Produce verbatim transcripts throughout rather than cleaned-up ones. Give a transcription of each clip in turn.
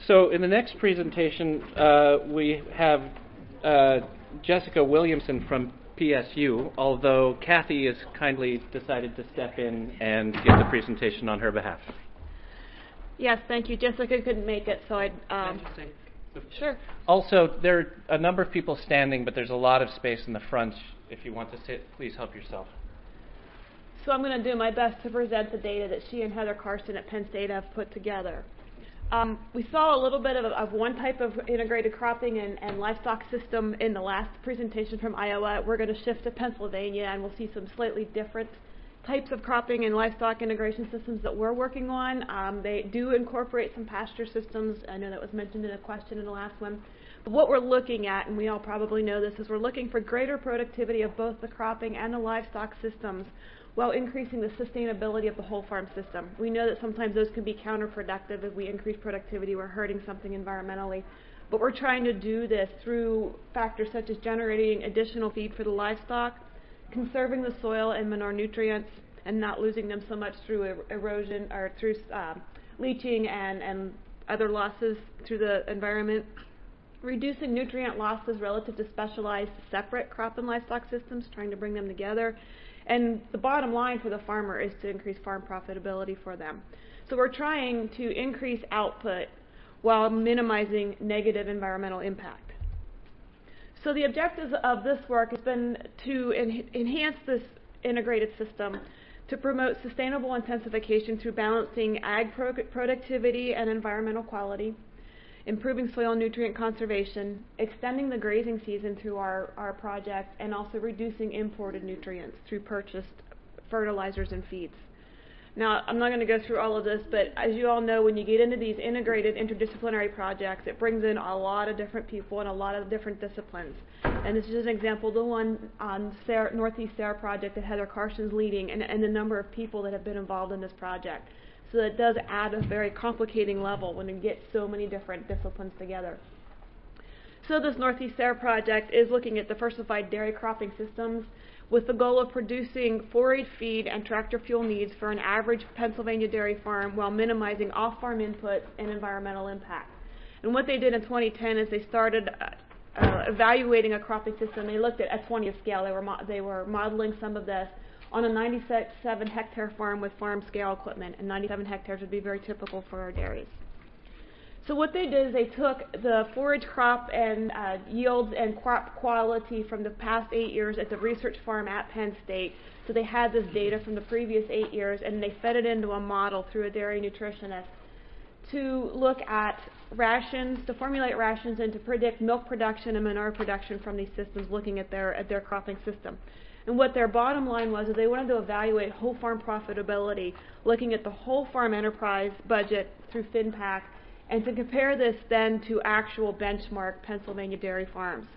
So in the next presentation, uh, we have uh, Jessica Williamson from P S U, although Kathy has kindly decided to step in and give the presentation on her behalf. Yes, thank you. Jessica couldn't make it, so I'd... Um, sure. Also, there are a number of people standing, but there's a lot of space in the front. If you want to sit, please help yourself. So I'm going to do my best to present the data that she and Heather Carson at Penn State have put together. Um, we saw a little bit of, of one type of integrated cropping and, and livestock system in the last presentation from Iowa. We're going to shift to Pennsylvania, and we'll see some slightly different types of cropping and livestock integration systems that we're working on. Um, they do incorporate some pasture systems. I know that was mentioned in a question in the last one. But what we're looking at, and we all probably know this, is we're looking for greater productivity of both the cropping and the livestock systems while increasing the sustainability of the whole farm system. We know that sometimes those can be counterproductive. If we increase productivity, we're hurting something environmentally. But we're trying to do this through factors such as generating additional feed for the livestock, conserving the soil and manure nutrients, and not losing them so much through er erosion or through um, leaching and, and other losses through the environment, reducing nutrient losses relative to specialized separate crop and livestock systems, trying to bring them together. And the bottom line for the farmer is to increase farm profitability for them. So we're trying to increase output while minimizing negative environmental impact. So the objectives of this work has been to en enhance this integrated system to promote sustainable intensification through balancing ag pro productivity and environmental quality, improving soil nutrient conservation, extending the grazing season through our, our project, and also reducing imported nutrients through purchased fertilizers and feeds. Now, I'm not going to go through all of this, but as you all know, when you get into these integrated interdisciplinary projects, it brings in a lot of different people and a lot of different disciplines. And this is just an example, the one on Sarah, Northeast Sarah project that Heather Carson's leading, and, and the number of people that have been involved in this project. So it does add a very complicating level when you get so many different disciplines together. So this Northeast Sarah project is looking at diversified dairy cropping systems with the goal of producing forage feed and tractor fuel needs for an average Pennsylvania dairy farm while minimizing off-farm input and environmental impact. And what they did in twenty ten is they started uh, uh, evaluating a cropping system. They looked at a twentieth scale. They were, mo they were modeling some of this on a ninety-seven hectare farm with farm scale equipment, and ninety-seven hectares would be very typical for our dairies. So what they did is they took the forage crop and uh, yields and crop quality from the past eight years at the research farm at Penn State. So they had this data from the previous eight years, and they fed it into a model through a dairy nutritionist to look at rations, to formulate rations, and to predict milk production and manure production from these systems, looking at their at their cropping system. And what their bottom line was is they wanted to evaluate whole farm profitability, looking at the whole farm enterprise budget through FinPac, and to compare this then to actual benchmark Pennsylvania dairy farms.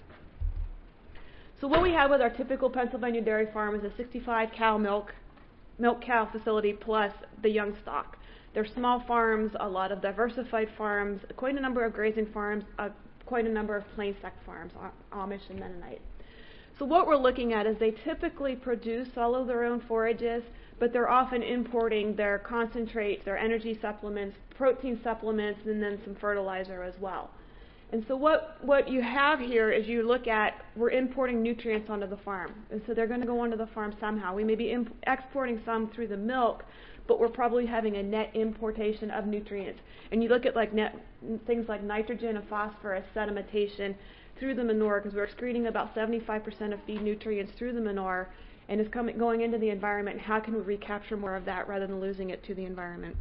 So what we have with our typical Pennsylvania dairy farm is a sixty-five cow milk, milk cow facility plus the young stock. They're small farms, a lot of diversified farms, quite a number of grazing farms, uh, quite a number of plain sect farms, Amish and Mennonite. So what we're looking at is they typically produce all of their own forages, but they're often importing their concentrates, their energy supplements, protein supplements, and then some fertilizer as well. And so what, what you have here is you look at, we're importing nutrients onto the farm. And so they're going to go onto the farm somehow. We may be imp exporting some through the milk, but we're probably having a net importation of nutrients. And you look at like net, things like nitrogen and phosphorus sedimentation through the manure, because we're excreting about seventy-five percent of feed nutrients through the manure, and it's coming, going into the environment. How can we recapture more of that rather than losing it to the environment?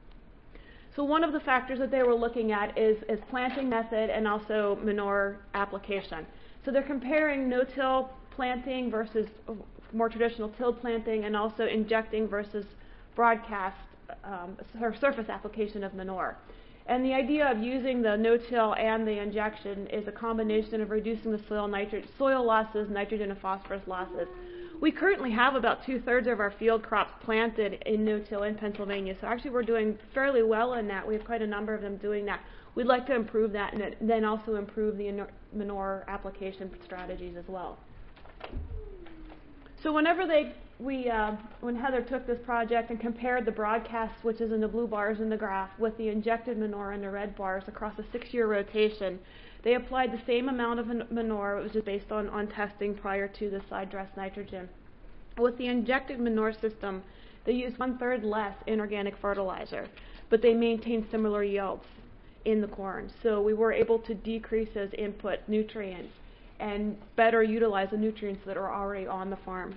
So one of the factors that they were looking at is, is planting method and also manure application. So they're comparing no-till planting versus more traditional tilled planting, and also injecting versus broadcast um, or surface application of manure. And the idea of using the no-till and the injection is a combination of reducing the soil, nitri soil losses, nitrogen and phosphorus losses. We currently have about two-thirds of our field crops planted in no-till in Pennsylvania, so actually we're doing fairly well in that. We have quite a number of them doing that. We'd like to improve that, and then also improve the manure application strategies as well. So whenever they we, uh, when Heather took this project and compared the broadcast switches in the blue bars in the graph with the injected manure in the red bars across a six-year rotation, they applied the same amount of manure. It was just based on, on testing prior to the side dress nitrogen. With the injected manure system, they used one-third less inorganic fertilizer, but they maintained similar yields in the corn. So we were able to decrease those input nutrients and better utilize the nutrients that are already on the farm.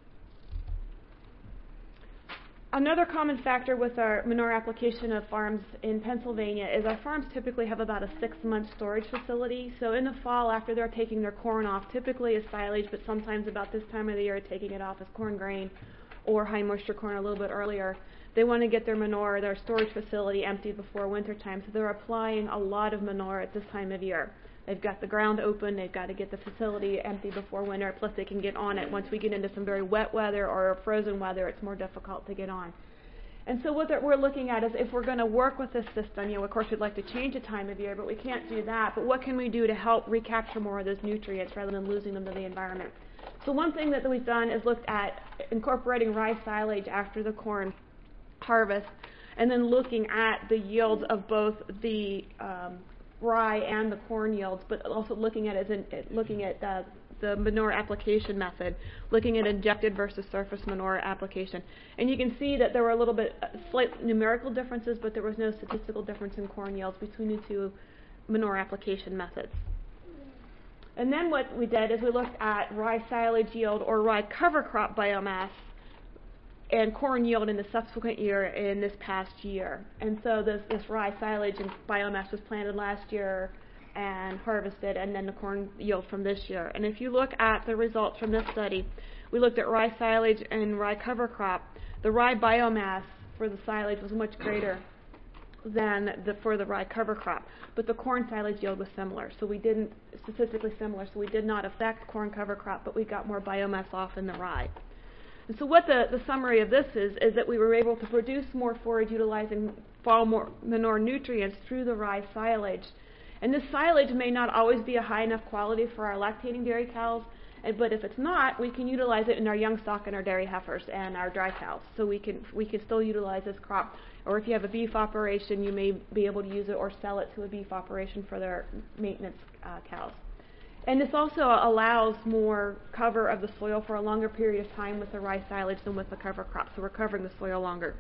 Another common factor with our manure application of farms in Pennsylvania is our farms typically have about a six-month storage facility. So in the fall, after they're taking their corn off, typically as silage, but sometimes about this time of the year taking it off as corn grain or high moisture corn a little bit earlier, they want to get their manure, their storage facility empty before winter time. So they're applying a lot of manure at this time of year. They've got the ground open, they've got to get the facility empty before winter, plus they can get on it. Once we get into some very wet weather or frozen weather, it's more difficult to get on. And so what we're looking at is if we're going to work with this system, you know, of course we'd like to change the time of year, but we can't do that. But what can we do to help recapture more of those nutrients rather than losing them to the environment? So one thing that we've done is looked at incorporating rye silage after the corn harvest, and then looking at the yields of both the um, rye and the corn yields, but also looking at it as in, looking at uh, the manure application method, looking at injected versus surface manure application. And you can see that there were a little bit uh, slight numerical differences, but there was no statistical difference in corn yields between the two manure application methods. And then what we did is we looked at rye silage yield or rye cover crop biomass and corn yield in the subsequent year in this past year. And so this, this rye silage and biomass was planted last year and harvested, and then the corn yield from this year. And if you look at the results from this study, we looked at rye silage and rye cover crop. The rye biomass for the silage was much greater than the, for the rye cover crop, but the corn silage yield was similar. So we didn't, statistically similar, so we did not affect corn cover crop, but we got more biomass off in the rye. And so what the, the summary of this is, is that we were able to produce more forage utilizing fall more manure nutrients through the rye silage. And this silage may not always be a high enough quality for our lactating dairy cows, and, but if it's not, we can utilize it in our young stock and our dairy heifers and our dry cows. So we can we can still utilize this crop. Or if you have a beef operation, you may be able to use it or sell it to a beef operation for their maintenance uh, cows. And this also allows more cover of the soil for a longer period of time with the rye silage than with the cover crop. So we're covering the soil longer.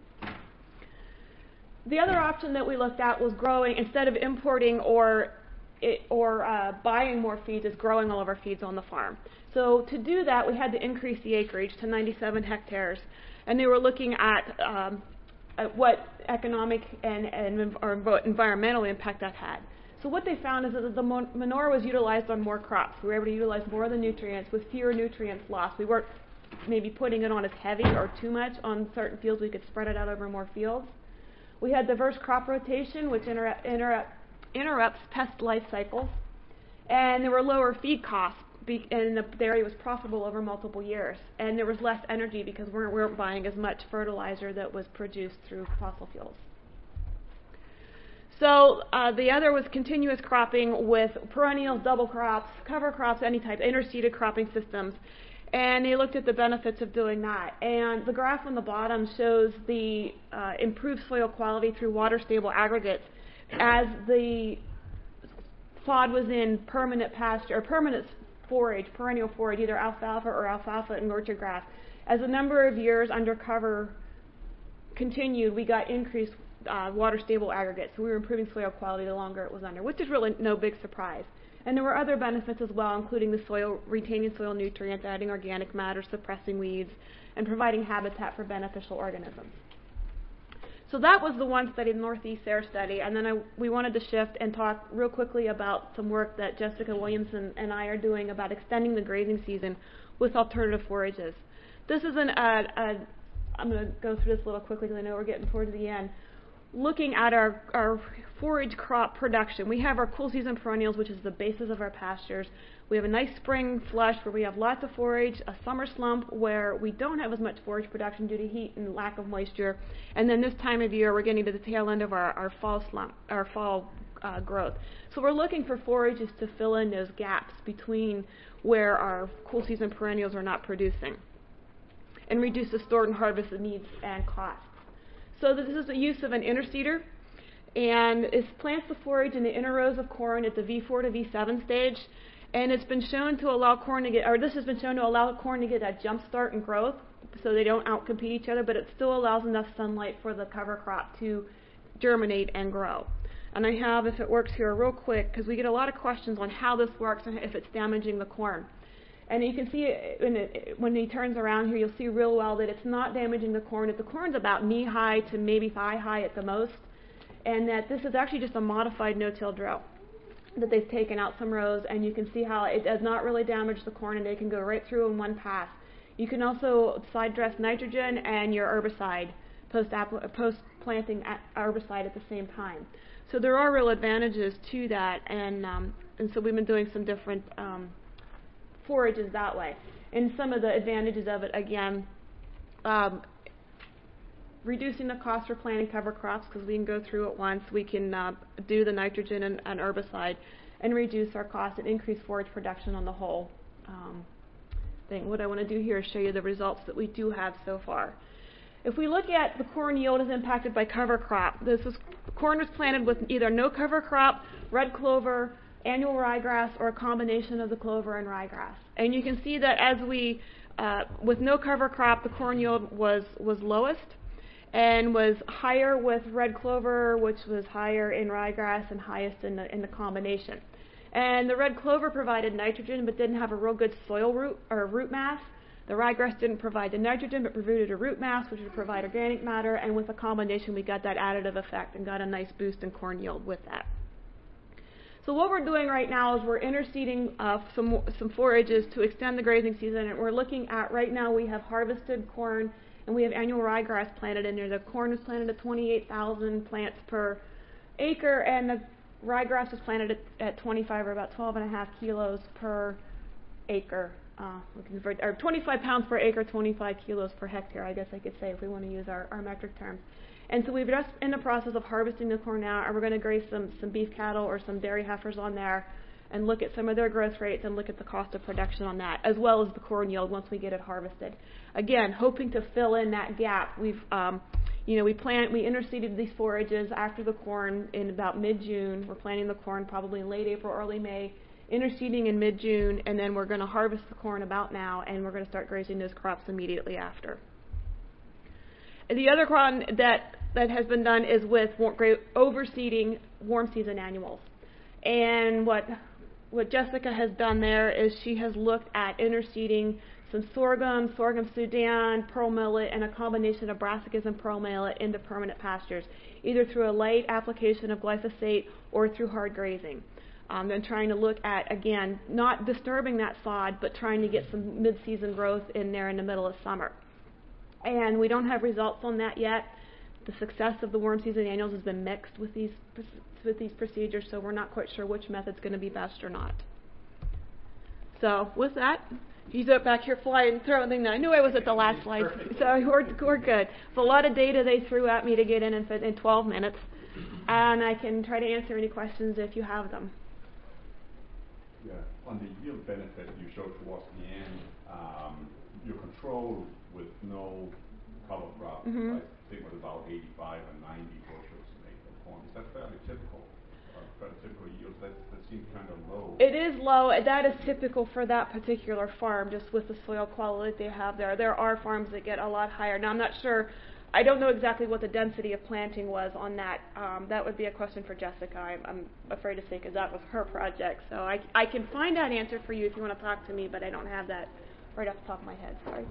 The other option that we looked at was growing, instead of importing or it, or uh, buying more feeds, is growing all of our feeds on the farm. So to do that, we had to increase the acreage to ninety-seven hectares. And they were looking at, um, at what economic and, and or environmental impact that had. So what they found is that the manure was utilized on more crops. We were able to utilize more of the nutrients with fewer nutrients lost. We weren't maybe putting it on as heavy or too much on certain fields. We could spread it out over more fields. We had diverse crop rotation, which interrupt, interrupt, interrupts pest life cycles. And there were lower feed costs, be, and the dairy was profitable over multiple years. And there was less energy because we weren't, we weren't buying as much fertilizer that was produced through fossil fuels. So uh, the other was continuous cropping with perennials, double crops, cover crops, any type, interseeded cropping systems. And they looked at the benefits of doing that. And the graph on the bottom shows the uh, improved soil quality through water-stable aggregates as the sod was in permanent pasture, or permanent forage, perennial forage, either alfalfa or alfalfa and orchard grass. As the number of years under cover continued, we got increased uh, water-stable aggregates. So we were improving soil quality the longer it was under, which is really no big surprise. And there were other benefits as well, including the soil, retaining soil nutrients, adding organic matter, suppressing weeds, and providing habitat for beneficial organisms. So that was the one study, the Northeast Air Study, and then I, we wanted to shift and talk real quickly about some work that Jessica Williamson and I are doing about extending the grazing season with alternative forages. This is an, uh, uh, I'm going to go through this a little quickly because I know we're getting towards the end. Looking at our, our forage crop production, we have our cool season perennials, which is the basis of our pastures. We have a nice spring flush where we have lots of forage, a summer slump where we don't have as much forage production due to heat and lack of moisture, and then this time of year we're getting to the tail end of our, our fall slump, our fall uh, growth. So we're looking for forages to fill in those gaps between where our cool season perennials are not producing. and reduce the stored and harvested needs and costs. So this is the use of an interseeder, and it plants the forage in the inner rows of corn at the V four to V seven stage, and it's been shown to allow corn to get, or this has been shown to allow corn to get that jump start in growth, so they don't outcompete each other, but it still allows enough sunlight for the cover crop to germinate and grow. And I have, if it works here real quick, because we get a lot of questions on how this works and if it's damaging the corn. And you can see it, when, it, when he turns around here, you'll see real well that it's not damaging the corn. That the corn's about knee high to maybe thigh high at the most, and that this is actually just a modified no-till drill. That they've taken out some rows, and you can see how it does not really damage the corn, and they can go right through in one pass. You can also side dress nitrogen and your herbicide, post post planting herbicide at the same time. So there are real advantages to that, and um, and so we've been doing some different um, forages that way. And some of the advantages of it, again, um, reducing the cost for planting cover crops, because we can go through it once. We can uh, do the nitrogen and, and herbicide and reduce our cost and increase forage production on the whole um, thing. What I want to do here is show you the results that we do have so far. If we look at the corn yield as impacted by cover crop, this is corn was planted with either no cover crop, red clover, annual ryegrass, or a combination of the clover and ryegrass. And you can see that as we, uh, with no cover crop, the corn yield was, was lowest and was higher with red clover, which was higher in ryegrass and highest in the, in the combination. And the red clover provided nitrogen but didn't have a real good soil root or root mass. The ryegrass didn't provide the nitrogen but provided a root mass, which would provide organic matter, and with a combination we got that additive effect and got a nice boost in corn yield with that. So what we're doing right now is we're interseeding uh, some, some forages to extend the grazing season, and we're looking at, right now we have harvested corn and we have annual ryegrass planted in there. The corn was planted at twenty-eight thousand plants per acre, and the ryegrass was planted at, at twenty-five, or about twelve and a half kilos per acre. Uh, or twenty-five pounds per acre, twenty-five kilos per hectare, I guess I could say, if we want to use our, our metric terms. And so we're just in the process of harvesting the corn now, and we're going to graze some, some beef cattle or some dairy heifers on there and look at some of their growth rates and look at the cost of production on that, as well as the corn yield once we get it harvested. Again, hoping to fill in that gap. We've, um, you know, we plant, we interseeded these forages after the corn in about mid-June. We're planting the corn probably in late April, early May, interseeding in mid-June, and then we're going to harvest the corn about now, and we're going to start grazing those crops immediately after. And the other crop that, that has been done is with overseeding warm season annuals. And what what Jessica has done there is she has looked at interseeding some sorghum, sorghum Sudan, pearl millet, and a combination of brassicas and pearl millet into permanent pastures, either through a light application of glyphosate or through hard grazing. Um, and trying to look at, again, not disturbing that sod, but trying to get some mid-season growth in there in the middle of summer. And we don't have results on that yet. The success of the warm season annuals has been mixed with these with these procedures, so we're not quite sure which method's going to be best or not. So with that, he's up back here flying, throwing things. I knew I was at the last slide, so we're, we're good. It's a lot of data they threw at me to get in in, in twelve minutes, and I can try to answer any questions if you have them. Yeah, on the yield benefit you showed towards the end, um, your control with no cover crop, mm-hmm. I think was about eighty-five and ninety bushels an acre corn. Is that fairly typical? Uh, fairly typical yields? That, that seems kind of low. It is low. That is typical for that particular farm, just with the soil quality they have there. There are farms that get a lot higher. Now, I'm not sure. I don't know exactly what the density of planting was on that. Um, that would be a question for Jessica, I'm, I'm afraid to say, because that was her project. So I, I can find that answer for you if you want to talk to me, but I don't have that right off the top of my head. Sorry.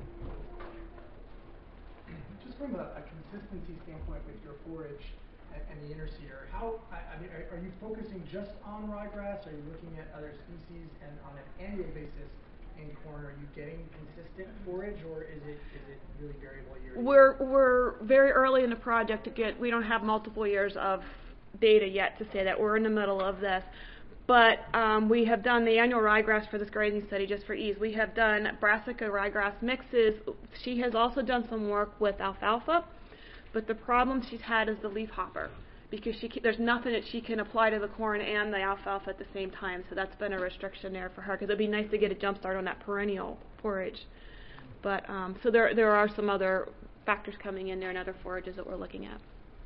Just from a, a consistency standpoint with your forage and, and the interseeder, how, I, I mean, are, are you focusing just on ryegrass? Are you looking at other species? And on an annual basis in corn, are you getting consistent forage, or is it is it really variable year to year? We're we're very early in the project to get. We don't have multiple years of data yet to say that. We're in the middle of this, but um, we have done the annual ryegrass for this grazing study just for ease. We have done brassica ryegrass mixes. She has also done some work with alfalfa, but the problem she's had is the leaf hopper, because she can, there's nothing that she can apply to the corn and the alfalfa at the same time, so that's been a restriction there for her, because it'd be nice to get a jump start on that perennial forage. But um, so there there are some other factors coming in there and other forages that we're looking at.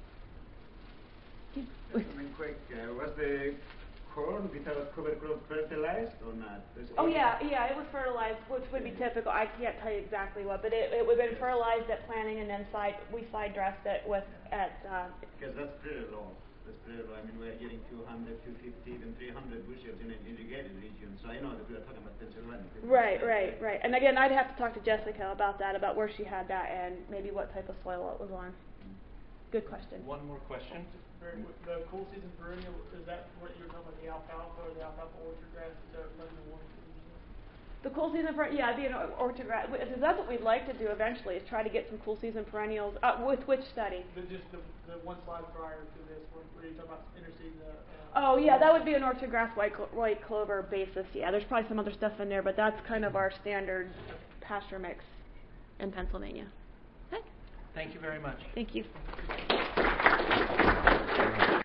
Just something quick. Uh, was the corn without cover crop fertilized or not? Was Oh it- yeah, yeah, it was fertilized, which would be typical. I can't tell you exactly what, but it, it would have been fertilized at planting, and then side we side dressed it with at. Uh, Because that's pretty low. That's pretty low. I mean, we're getting two hundred, two fifty, even three hundred bushels in an irrigated region. So I know that we are talking about Pennsylvania. right, right, right. And again, I'd have to talk to Jessica about that, about where she had that, and maybe what type of soil it was on. Good question. One more question. Very quick, the cool season perennial, is that what you're talking about, the alfalfa or the alfalfa orchard grass, is that running the one? The cool season for yeah, it'd be an or- orchard grass. That's what we'd like to do eventually, is try to get some cool season perennials. Uh, with which study? The, just the, the one slide prior to this, where, where you're talking about interseeding the. Uh, Oh yeah, that would be an orchard grass white clo- white clover basis. Yeah, there's probably some other stuff in there, but that's kind of our standard pasture mix in Pennsylvania. Okay. Thank you very much. Thank you.